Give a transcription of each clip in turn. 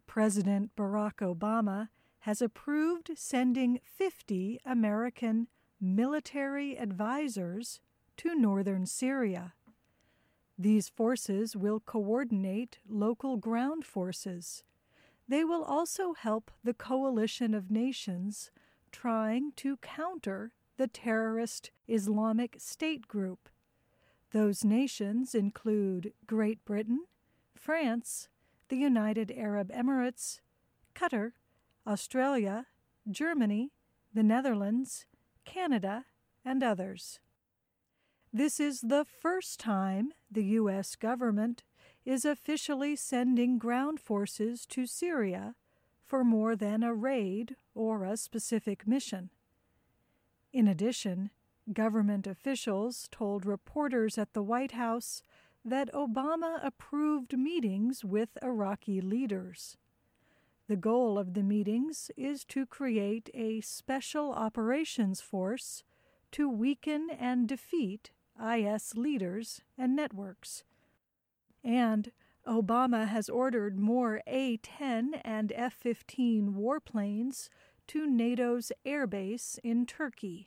President Barack Obama has approved sending 50 American military advisors to northern Syria. These forces will coordinate local ground forces. They will also help the coalition of nations trying to counter the terrorist Islamic State group. Those nations include Great Britain, France, the United Arab Emirates, Qatar, Australia, Germany, the Netherlands, Canada, and others. This is the first time the U.S. government is officially sending ground forces to Syria for more than a raid or a specific mission. In addition, government officials told reporters at the White House that Obama approved meetings with Iraqi leaders. The goal of the meetings is to create a special operations force to weaken and defeat IS leaders and networks. And Obama has ordered more A-10 and F-15 warplanes to NATO's airbase in Turkey.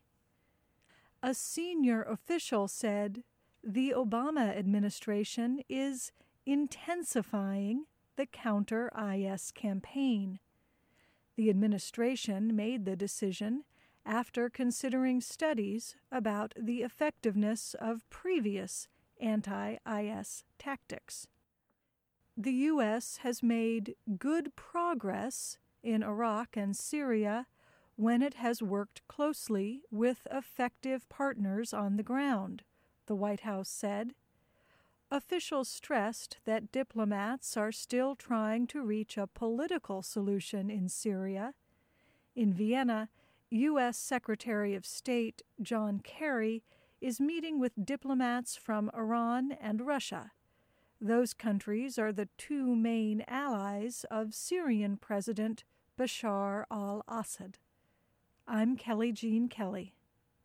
A senior official said the Obama administration is intensifying the counter-IS campaign. The administration made the decision after considering studies about the effectiveness of previous anti-IS tactics. The U.S. has made good progress in Iraq and Syria when it has worked closely with effective partners on the ground, the White House said. Officials stressed that diplomats are still trying to reach a political solution in Syria. In Vienna, U.S. Secretary of State John Kerry is meeting with diplomats from Iran and Russia. Those countries are the two main allies of Syrian President Bashar al-Assad. I'm Kelly Jean Kelly.